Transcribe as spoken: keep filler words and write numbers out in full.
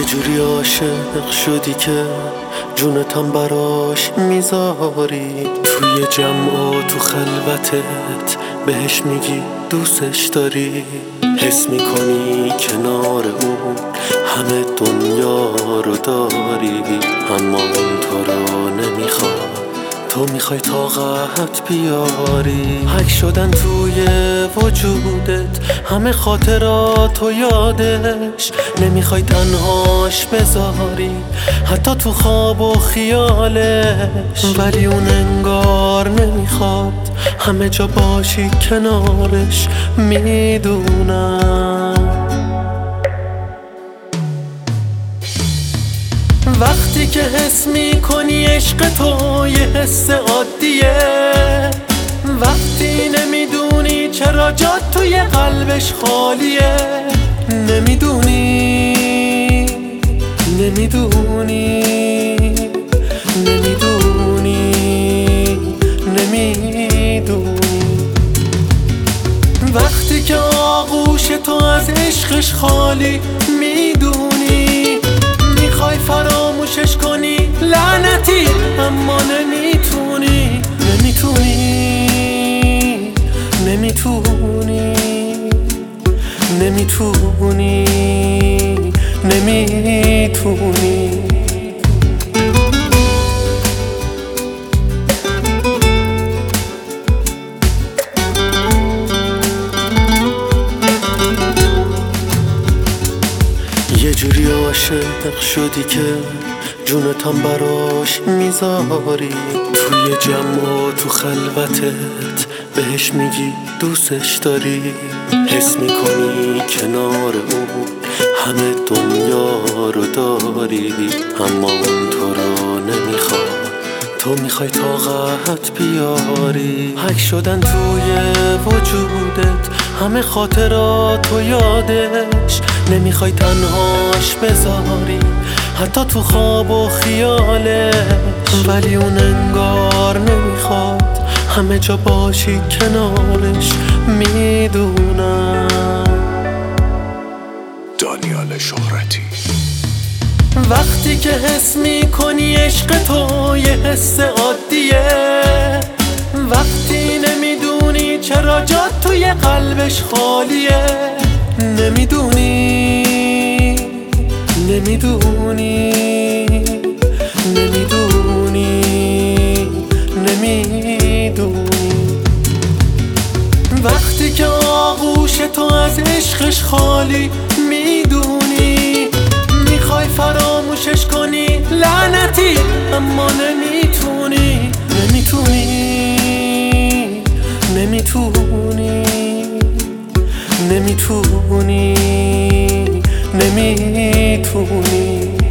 جوری عاشق شدی که جونتم براش میذاری، توی جمع و تو خلوتت بهش میگی دوستش داری، حس میکنی کنار اون همه دنیا رو داری، اما اون تو رو نمیخواد، تو میخوای طاقت بیاری. حک شدن توی وجودت همه خاطرات و یادش، نمیخوای تنهاش بذاری حتی تو خواب و خیالش، ولی اون انگار نمیخواد همه جا باشی کنارش. میدونم وقتی که حس میکنی عشق تو یه حس عادیه، وقتی نمیدونی چرا جات توی قلبش خالیه، نمیدونی نمیدونی نمیدونی نمیدونی وقتی که آغوش تو از عشقش خالی، میدونی میخوای فراموشش کنی لعنتی، اما نمیتونی نمیتونی نمیتونی نمیتونی نمیتونی یه جوری عاشق شدی که جونتم براش میذاری، توی جمع و تو خلوتت بهش میگی دوستش داری، حس میکنی کنار اون همه دنیا رو داری، اما اون تو رو نمیخواد، تو میخوای طاقت بیاری. حک شدن توی وجودت همه خاطرات و یادش، نمیخوای تنهاش بذاری حتی تو خواب و خیالش، ولی اون انگار نمیخواد همه جا باشی کنارش. میدونم دانیال شهرتی وقتی که حس میکنی عشق تو یه حس عادیه، وقتی نمیدونی چرا جات توی قلبش خالیه، نمیدونی نمیدونی نمیدونی نمیدونی وقتی که آغوش تو از عشقش خالی، میدونی میخوای فراموشش کنی لعنتی، اما نمیتونی نمیتونی نمیتونی نمیتونی نمیتونی